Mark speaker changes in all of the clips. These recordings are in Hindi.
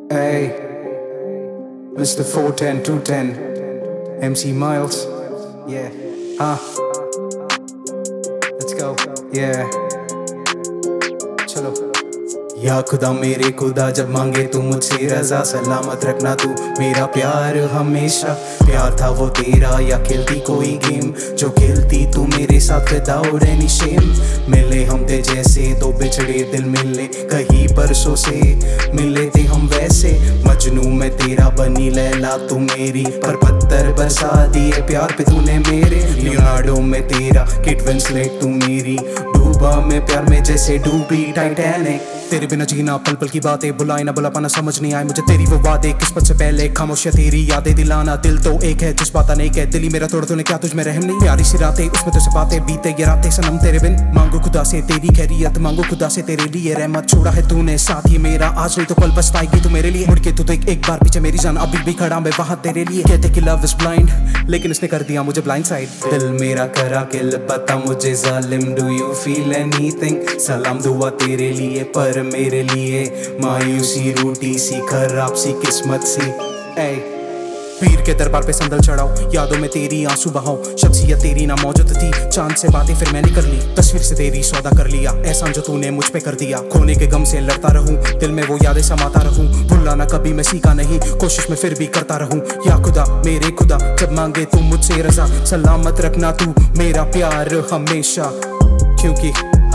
Speaker 1: Hey, Mr. 410 210 MC Miles. Yeah, let's go. Yeah, चलो। या खुदा मेरे खुदा, जब मांगे तू मुझसे रजा, सलामत रखना तू मेरा प्यार हमेशा। प्यार था वो तेरा या खेलती कोई गेम, जो खेलती तू मेरे साथ विदाउट एनी शेम। मिले हम थे जैसे दो बिछड़े दिल मिले, कहीं परसों से मिले थे हम वैसे। मजनू मैं तेरा बनी लैला तू मेरी, पर पत्थर बरसा दिए प्यार पे तूने मेरे। लियोनार्डो में तेरा, केट विंसलेट तू मेरी, डूबा मैं प्यार में जैसे डूबी टाइटैनिक। तेरे बिना जीना पल पल की बातें, बुलाए ना बुला पाना समझ नहीं आए मुझे तेरी वो वादे। किस्मत से पहले खामोशियां तेरी यादें दिलाना, दिल तो एक है जज्बाता नहीं कह। दिल ही मेरा तोड़ तूने क्या तुझ में रहम नहीं, प्यारी सी रातें उसमें तुझसे बातें बीते ये रातें सनम तेरे बिन। मांगो खुदा से तेरी खैरियत, मांगो खुदा से तेरे लिए रहमत। छोड़ा है तूने साथ ही मेरा, आज नहीं तो कल पछताएगी तू मेरे लिए। मुड़ के तू तो एक बार पीछे मेरी जान, अभी भी खड़ा मैं वहां तेरे लिए। कहते कि लव इज ब्लाइंड, लेकिन इसने कर दिया मुझे ब्लाइंड साइड। दिल मेरा करा किल, बता मुझे जालिम, डू यू फील एनीथिंग? सलाम दुआ तेरे लिए, पर मेरे लिए मायूसी रूठी सी, खराब सी किस्मत सी। पीर के दरबार पे संदल चढ़ाओ, यादों में तेरी आंसू बहाओ। शख्सियत तेरी ना मौजूद थी, चांद से बातें फिर मैंने कर ली। तस्वीर से तेरी सौदा कर लिया, एहसान जो तूने मुझ पे कर दिया। खोने के गम से लड़ता रहूं, दिल में वो यादें समाता रहूं। भूलना ना कभी मैं सीखा नहीं, कोशिश में फिर भी करता रहूं। या खुदा मेरे खुदा, जब मांगे तू मुझसे रजा, सलामत रखना तू मेरा प्यार हमेशा। क्योंकि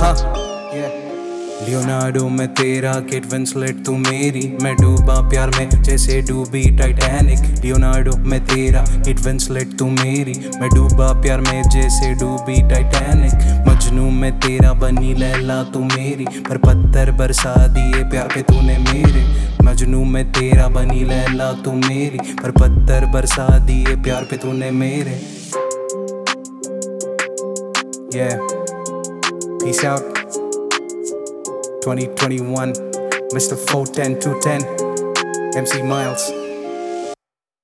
Speaker 1: लियोनार्डो में तेरा, केट विंसलेट तू मेरी, मैं डूबा प्यार में जैसे डूबी टाइटैनिक। लियोनार्डो में तेरा, केट विंसलेट तू मेरी, मैं डूबा प्यार में जैसे डूबी टाइटैनिक। मजनू में तेरा बनी लैला तू मेरी, पर पत्थर बरसा दिए प्यार पे तूने मेरे। मजनू में तेरा बनी लैला तू मेरी, पर पत्थर बरसा दिए प्यार पे तूने मेरे। Yeah, peace out 2021, Mr. 410 210 MC Miles.